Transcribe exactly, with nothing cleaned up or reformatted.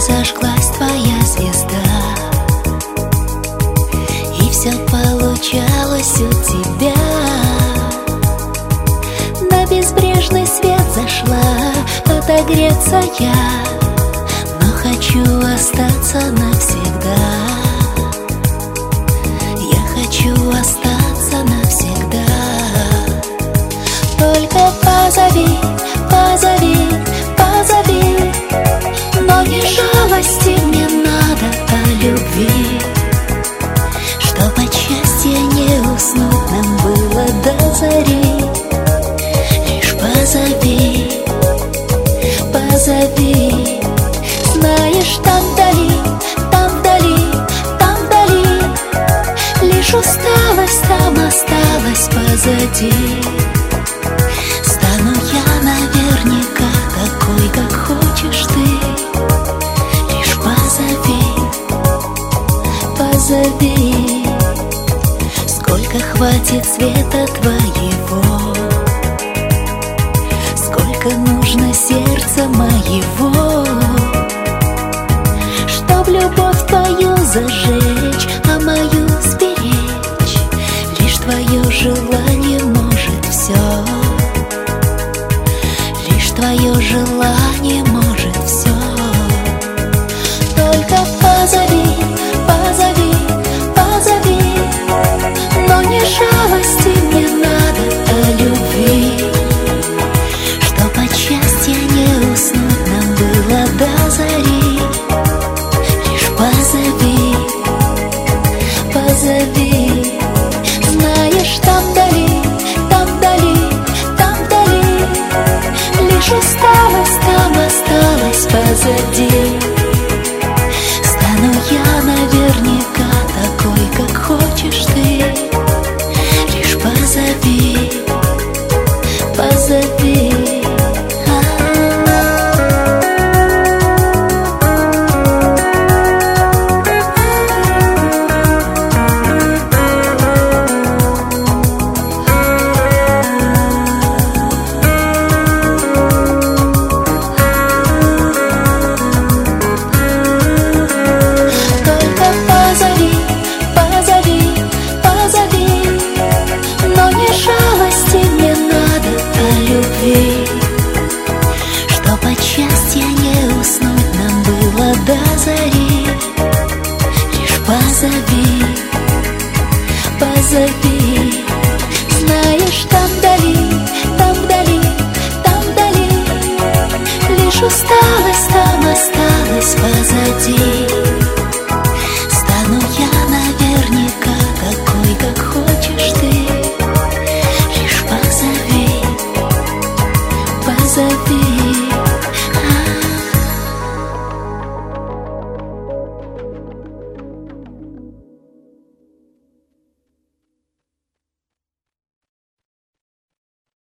зажглась твоя звезда, и все получалось у тебя. На безбрежный свет зашла отогреться я, но хочу остаться навсегда. Я хочу остаться навсегда. Только позови, позови, позови, но не жалости мне надо, а любви. Чтоб от счастья не уснуть нам было до зари. Лишь позови, позови. Знаешь, там вдали, там вдали, там вдали лишь усталость там осталась позади. Стану я наверняка такой, как хочешь ты. Лишь позови, позови. Сколько хватит света твоего, сколько нужно сердца моего, чтоб любовь твою зажечь, а мою сберечь. Лишь твое желание может все, лишь твое желание может все. Только позови, позови, позови, но не жалости мне надо, а любви. Чтоб от счастья не уснуть нам было до зари. Лишь позови, позови. Знаешь, там вдали, там вдали, там вдали лишь усталость там осталась позади. Стану я наверняка такой, как хочешь ты. Лишь позови, позови. Чтоб от счастья не уснуть нам было до зари. Лишь позови, позови. Знаешь, там вдали, там вдали, там вдали лишь усталость там осталась позади.